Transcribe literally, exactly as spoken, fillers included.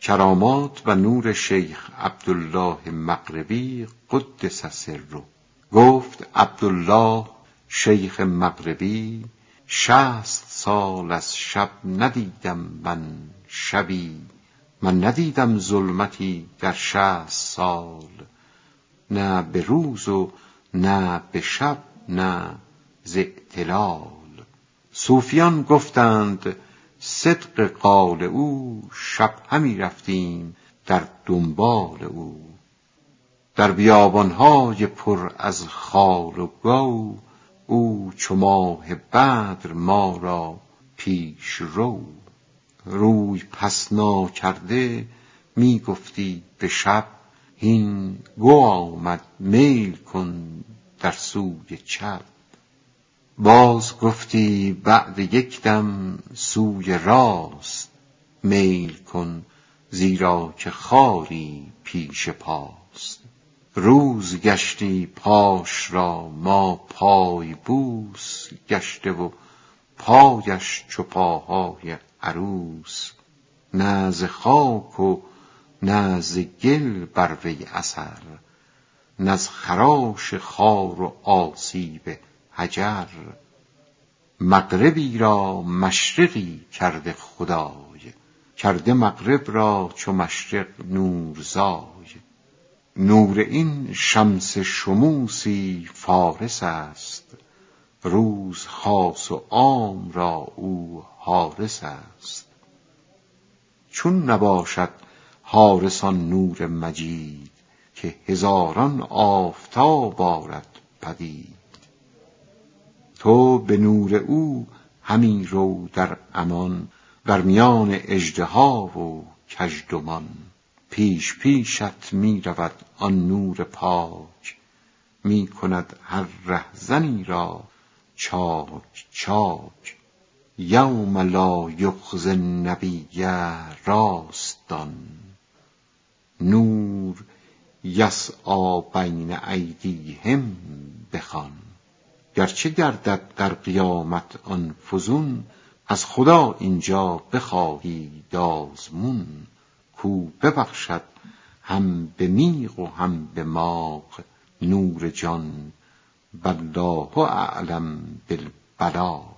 کرامات و نور شیخ عبدالله مغربی قدس سره. گفت عبدالله شیخ مغربی شصت سال از شب ندیدم من شبی، من ندیدم ظلمتی در شصت سال، نه به روز و نه به شب نه ز اعتلال. صوفیان گفتند صدق قال او، شب همی رفتیم در دنبال او. در بیابانهای پر از خار و گو، او چو ماه بدر ما را پیش رو. روی پس ناکرده می گفتی به شب، هین گو آمد میل کن در سوی چپ. باز گفتی بعد یک دم سوی راست، میل کن زیرا که خاری پیش پاست. روز گشتی پاش را ما پای بوس، گشته و پایش چو پاهای عروس. نه ز خاک و نه ز گل بر وی اثر، نه ز خراش خار و آسیب حجر. مغربی را مشرقی کرده خدای، کرده مغرب را چو مشرق نورزای. نور این شمس شموسی فارس است، روز خاص و عام را او حارس است. چون نباشد حارس آن نور مجید، که هزاران آفتاب آرد پدید. تو به نور او همی رو در امان، بر میان اژدها و کژدمان. پیش پیشت می رود آن نور پاک، می کند هر رهزنی را چاک چاک. یوم لا یخزی النبی راست دان، نور یسعی بین ایدیهم بخوان. گرچه گردد در قیامت آن فزون، از خدا اینجا بخواهید آزمون. کو ببخشد هم به میغ و هم به ماغ نور جان، والله اعلم بالبلاغ.